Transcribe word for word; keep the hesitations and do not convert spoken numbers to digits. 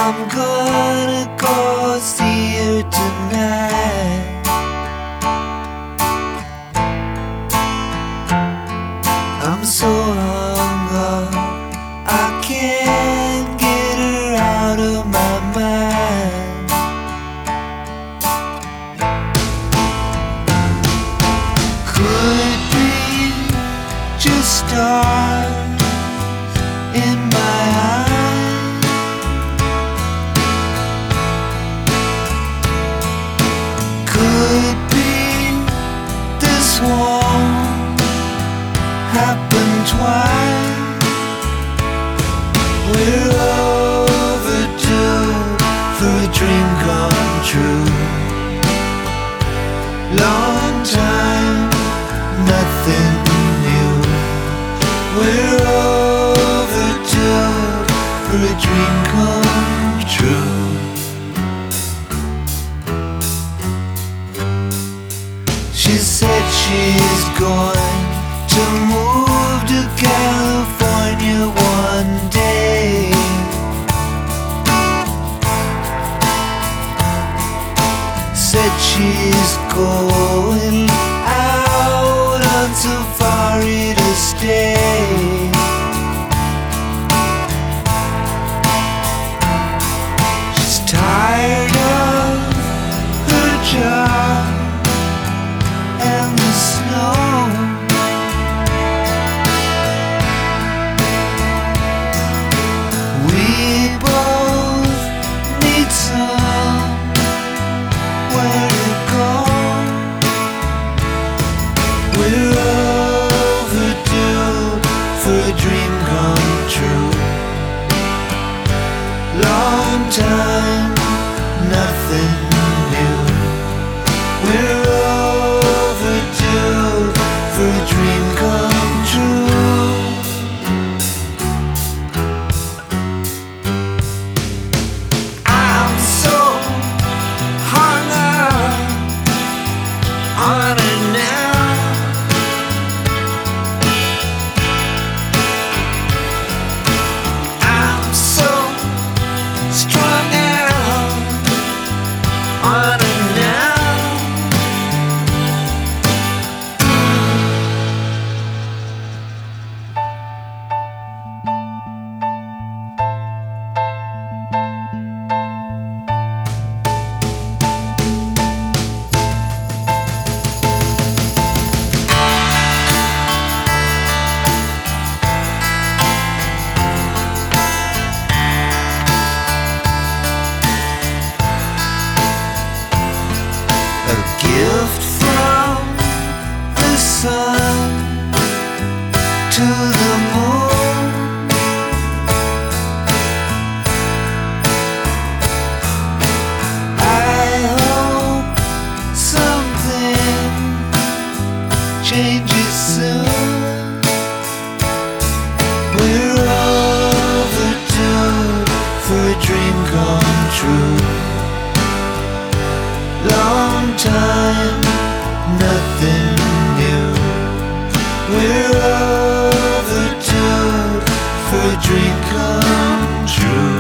I'm gonna go see her tonight. I'm so hung up, I can't get her out of my mind. Could it be just stars in my eyes? Could it be this won't happen twice? We're overdue for a dream come true. Long time, nothing new. We're overdue for a dream come true. She said she's going to move to California one day. Said she's going out on safari to stay. She's tired of her job and the snow. We both need somewhere to go. We're overdue for a dream come true. Long time, nothing new. We're overdue for a dream come true. I'm so hung up on it now. I'm so strung out on it now. A gift from the sun to the moon. I hope something changes soon. We're overdue for a dream come true. Long time, nothing new. We're overdue for a dream come true.